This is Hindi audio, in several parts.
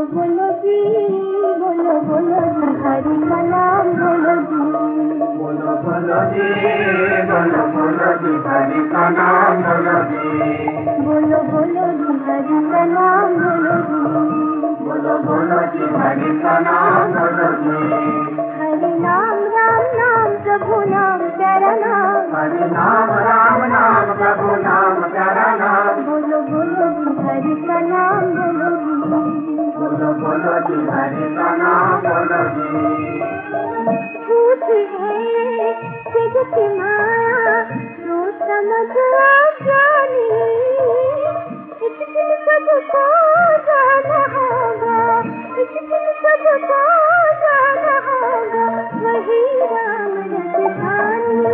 बोलो जी, बोलो बोलो जी, हरि का नाम बोलो जी। बोलो बोलो जी, बोलो बोलो जी, हरि का नाम बोलो जी। बोलो बोलो जी, हरि का नाम बोलो जी। बोलो बोलो जी, हरि का नाम बोलो जी। हरि नाम राम नाम प्रभु नाम प्यारा नाम। हरि नाम राम नाम प्रभु नाम प्यारा नाम। बोलो बोलो जी, हरि का नाम बोलो जी। बोलो बोलो जी, हरि का नाम बोलो जी। झूठी है जगत माया, सोच समझ आप जानी। एक दिन सबको जाना होगा, एक दिन सबको जाना होगा। वही राम रतधारी,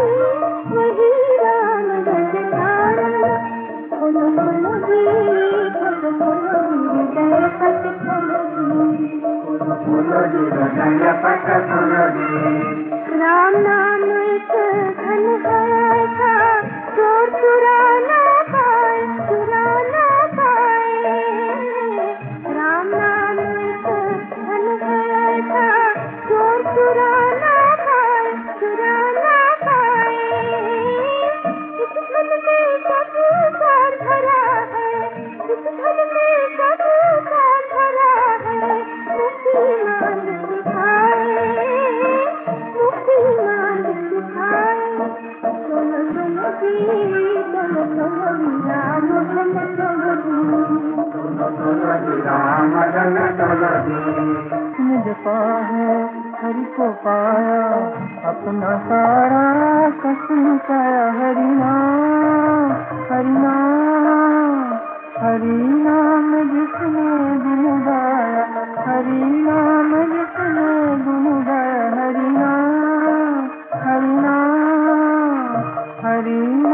वही राम रतधारी। बोलो बोलो जी, बोलो बोलो जी, हृदय पट खोलो जी। बोलो जी, हृदय पट खोलो जी। राम नाम एक धन है ऐसा, चोर चुरा ना पाए, चुरा ना पाए। राम नाम एक धन है ऐसा, चोर चुरा ना पाए, चुरा ना पाए। इस धन में सब सार भरा है, इस धन में सब सार भरा है। मुक्ति मांग सिखाए, मुक्ति मांग सिखाए। सुनो सुनो जी, सुनो सुनो जी, राम धन चलो जी। बोलो जी, राम धन चलो जी। मुझ पाए हरि को पाया, अपना सारा कसूर पाया। हरि नाम, हरि नाम, हरि नाम जिसने गुण गाया, हरि नाम जिसने गुण गाया। हरि नाम, हरि नाम, हरि